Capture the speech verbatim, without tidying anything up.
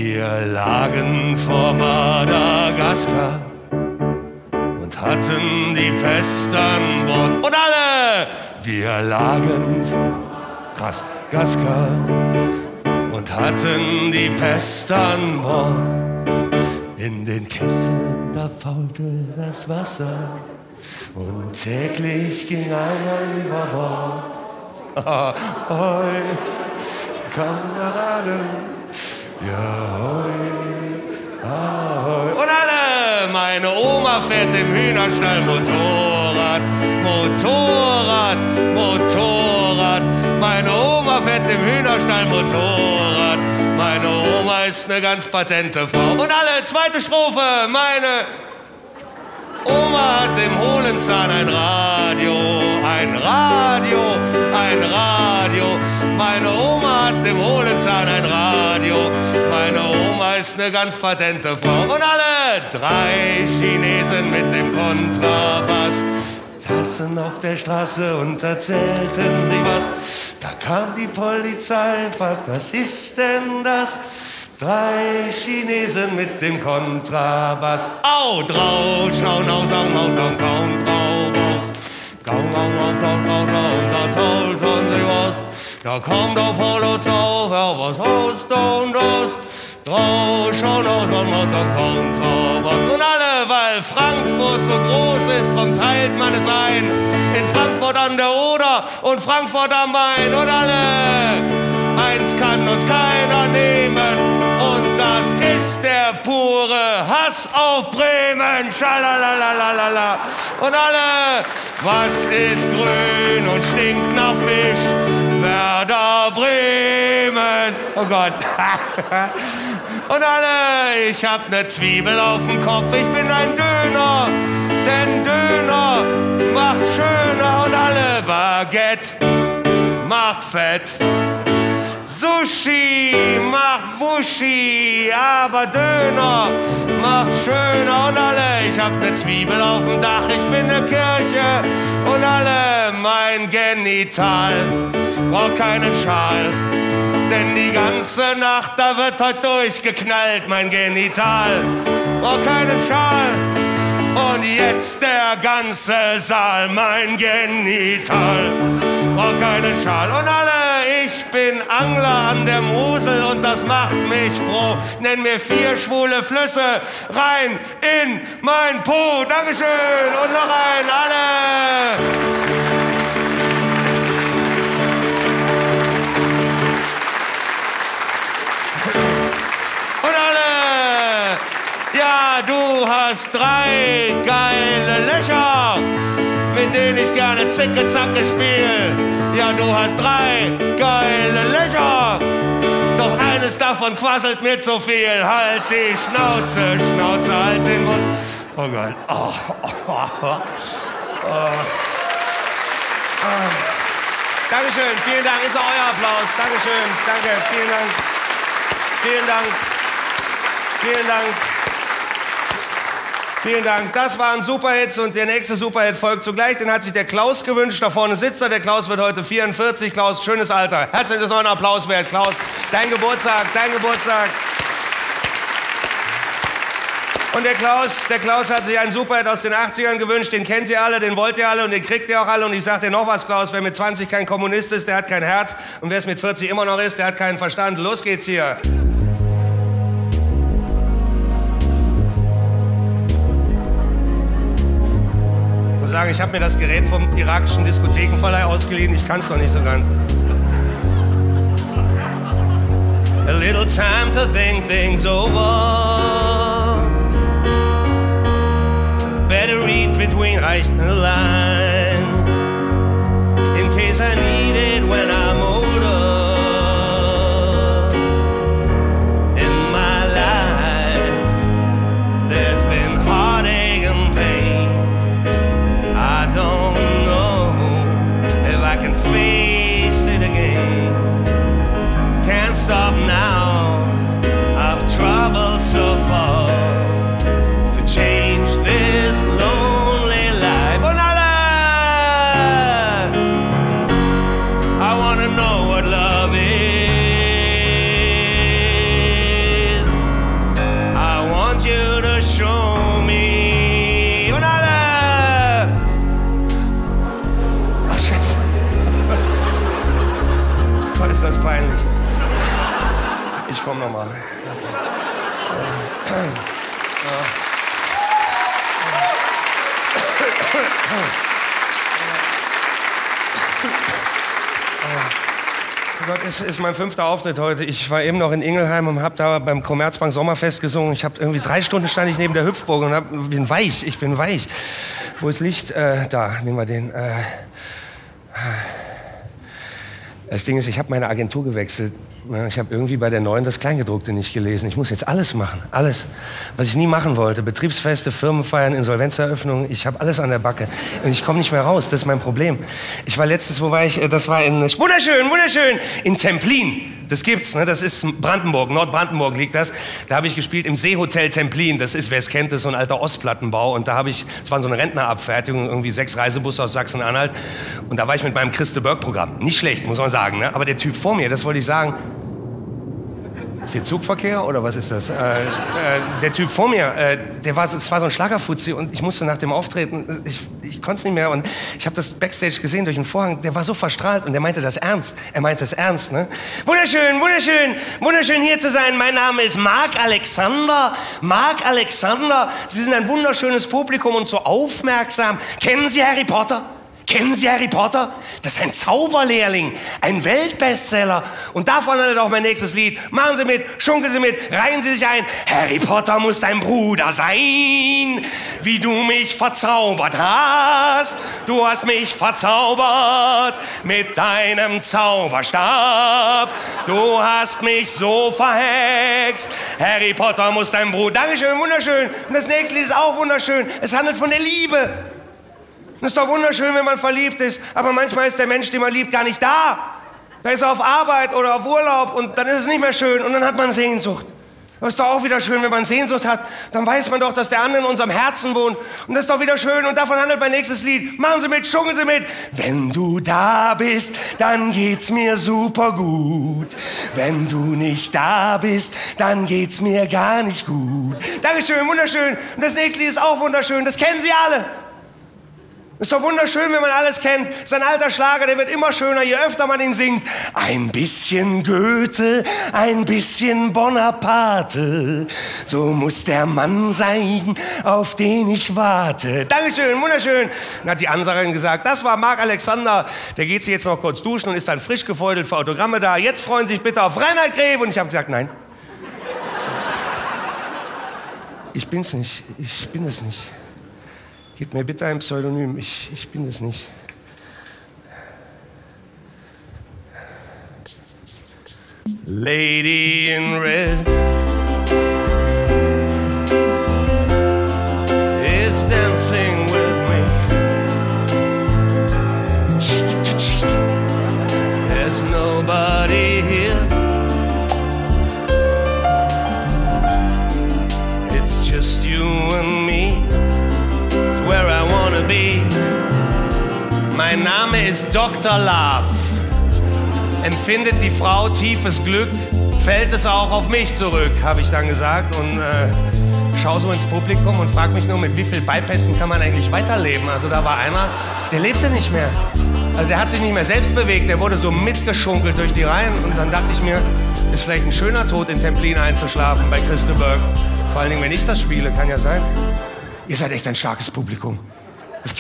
Wir lagen vor Madagaskar und hatten die Pest an Bord. Und alle! Wir lagen vor Madagaskar und hatten die Pest an Bord. In den Kesseln, da faulte das Wasser und täglich ging einer über Bord. Ahoi, Kameraden, ja hoi, ahoi. Und alle! Meine Oma fährt im Hühnerstall Motorrad, Motorrad, Motorrad. Meine Oma fährt im Hühnerstall Motorrad. Meine Oma ist eine ganz patente Frau. Und alle, zweite Strophe. Meine Oma hat im hohlen Zahn ein Radio, ein Radio, ein Radio. Meine Oma hat im hohlen Zahn ein Radio. Meine Oma ist eine ganz patente Frau. Und alle, drei Chinesen mit dem Kontrabass saßen auf der Straße und erzählten sich was. Da kam die Polizei, fragt, was ist denn das? Drei Chinesen mit dem Kontrabass. Au, drau, schau, nau, sang, nau, dang, kaum, drau, raus. Kaum, nau, nau, dau, dau, dau, da tollten sie was. Da kam der Polizei, ja, was hast du und das? Drau, schau, nau, sang, nau, dang, Kontrabass. Und alle, weil Frankfurt so groß ist, drum teilt man es ein. In Frankfurt an der Oder und Frankfurt am Main. Und alle, eins kann uns keiner nehmen. Und das ist der pure Hass auf Bremen. Schalalalalala. Und alle, was ist grün und stinkt nach Fisch? Werder Bremen. Oh Gott. Und alle, ich hab ne Zwiebel auf dem Kopf. Ich bin ein Döner, denn Döner macht schöner. Und alle, Baguette macht fett. Sushi macht Wuschi, aber Döner macht schöner. Und alle, ich hab ne Zwiebel auf dem Dach, ich bin ne Kirche. Und alle, mein Genital braucht keinen Schal, denn die ganze Nacht, da wird heute durchgeknallt. Mein Genital braucht keinen Schal. Und jetzt der ganze Saal, mein Genital braucht keinen Schal. Und alle, ich bin Angler an der Mosel und das macht mich froh. Nenn mir vier schwule Flüsse rein in mein Po. Dankeschön. Und noch ein, alle. Und alle. Ja, du hast drei geile Löcher, mit denen ich gerne Zicke-Zacke spiel. Ja, du hast drei geile Löcher, doch eines davon quasselt mir zu viel. Halt die Schnauze, Schnauze, halt den Mund. Oh Gott. Oh, oh, oh, oh. Oh. Dankeschön, vielen Dank. Ist auch euer Applaus. Dankeschön, danke, vielen Dank. Vielen Dank. Vielen Dank. Vielen Dank. Das waren Superhits und der nächste Superhit folgt zugleich. Den hat sich der Klaus gewünscht. Da vorne sitzt er. Der Klaus wird heute vierundvierzig. Klaus, schönes Alter. Herzlich, das ist noch ein Applaus wert. Klaus, dein Geburtstag, dein Geburtstag. Und der Klaus, der Klaus hat sich einen Superhit aus den achtzigern gewünscht. Den kennt ihr alle, den wollt ihr alle und den kriegt ihr auch alle. Und ich sag dir noch was, Klaus. Wer mit zwanzig kein Kommunist ist, der hat kein Herz. Und wer es mit vierzig immer noch ist, der hat keinen Verstand. Los geht's hier. Sagen, ich habe mir das Gerät vom irakischen Diskothekenverleih ausgeliehen. Ich kann es noch nicht so ganz. A little time to think things over. Better read between the lines. In case I need it when I'm older. In my life, there's been heartache and pain. I don't know if I can face it again. Can't stop now, I've traveled so far to change this lonely life. Oh, la, la. nochmal. Oh Gott, es ist mein fünfter Auftritt heute. Ich war eben noch in Ingelheim und habe da beim Commerzbank Sommerfest gesungen. Ich habe irgendwie drei Stunden stand ich neben der Hüpfburg und hab, bin weich, ich bin weich. Wo ist Licht? Äh, da, nehmen wir den. Äh, das Ding ist, ich habe meine Agentur gewechselt. Ich habe irgendwie bei der neuen das Kleingedruckte nicht gelesen. Ich muss jetzt alles machen, alles, was ich nie machen wollte. Betriebsfeste, Firmenfeiern, Insolvenzeröffnungen. Ich habe alles an der Backe und ich komme nicht mehr raus. Das ist mein Problem. Ich war letztes, wo war ich? Das war in wunderschön, wunderschön in Templin. Das gibt's, ne? Das ist Brandenburg, Nordbrandenburg liegt das. Da habe ich gespielt im Seehotel Templin. Das ist, wer es kennt, das ist so ein alter Ostplattenbau. Und da habe ich, das war so eine Rentnerabfertigung, irgendwie sechs Reisebusse aus Sachsen-Anhalt. Und da war ich mit meinem Christe-Burg-Programm. Nicht schlecht, muss man sagen, ne? Aber der Typ vor mir, das wollte ich sagen. Ist hier Zugverkehr oder was ist das? Äh, äh, der Typ vor mir, äh, der war, das war so ein Schlagerfuzzi und ich musste nach dem Auftreten, ich, ich konnte es nicht mehr und ich habe das Backstage gesehen durch den Vorhang, der war so verstrahlt und der meinte das ernst. Er meinte das ernst, ne? Wunderschön, wunderschön, wunderschön hier zu sein. Mein Name ist Marc Alexander. Marc Alexander, Sie sind ein wunderschönes Publikum und so aufmerksam. Kennen Sie Harry Potter? Kennen Sie Harry Potter? Das ist ein Zauberlehrling, ein Weltbestseller. Und davon handelt auch mein nächstes Lied. Machen Sie mit, schunkeln Sie mit, reihen Sie sich ein. Harry Potter muss dein Bruder sein, wie du mich verzaubert hast. Du hast mich verzaubert mit deinem Zauberstab. Du hast mich so verhext. Harry Potter muss dein Bruder... Dankeschön, wunderschön. Und das nächste Lied ist auch wunderschön. Es handelt von der Liebe. Es ist doch wunderschön, wenn man verliebt ist, aber manchmal ist der Mensch, den man liebt, gar nicht da. Da ist er auf Arbeit oder auf Urlaub und dann ist es nicht mehr schön und dann hat man Sehnsucht. Aber es ist doch auch wieder schön, wenn man Sehnsucht hat, dann weiß man doch, dass der andere in unserem Herzen wohnt. Und das ist doch wieder schön und davon handelt mein nächstes Lied. Machen Sie mit, schunkeln Sie mit. Wenn du da bist, dann geht's mir super gut. Wenn du nicht da bist, dann geht's mir gar nicht gut. Dankeschön, wunderschön. Und das nächste Lied ist auch wunderschön, das kennen Sie alle. Ist doch wunderschön, wenn man alles kennt. Ist ein alter Schlager, der wird immer schöner, je öfter man ihn singt. Ein bisschen Goethe, ein bisschen Bonaparte. So muss der Mann sein, auf den ich warte. Dankeschön, wunderschön. Dann hat die Ansagerin gesagt, das war Marc Alexander. Der geht sich jetzt noch kurz duschen und ist dann frisch gefeudelt für Autogramme da. Jetzt freuen Sie sich bitte auf Reinhard Grebe. Und ich habe gesagt, nein. Ich bin's nicht. Ich bin es nicht. Gib mir bitte ein Pseudonym, ich, ich bin es nicht. Lady in Red is dancing with me. There's nobody here. It's just you and me. Where I wanna be. Mein Name ist Doktor Love. Empfindet die Frau tiefes Glück, fällt es auch auf mich zurück, habe ich dann gesagt und äh, schau so ins Publikum und frag mich nur, mit wie vielen Bypässen kann man eigentlich weiterleben. Also da war einer, der lebte nicht mehr. Also der hat sich nicht mehr selbst bewegt, der wurde so mitgeschunkelt durch die Reihen und dann dachte ich mir, ist vielleicht ein schöner Tod in Templin einzuschlafen bei Christe Burg. Vor allen Dingen, wenn ich das spiele, kann ja sein. Ihr seid echt ein starkes Publikum.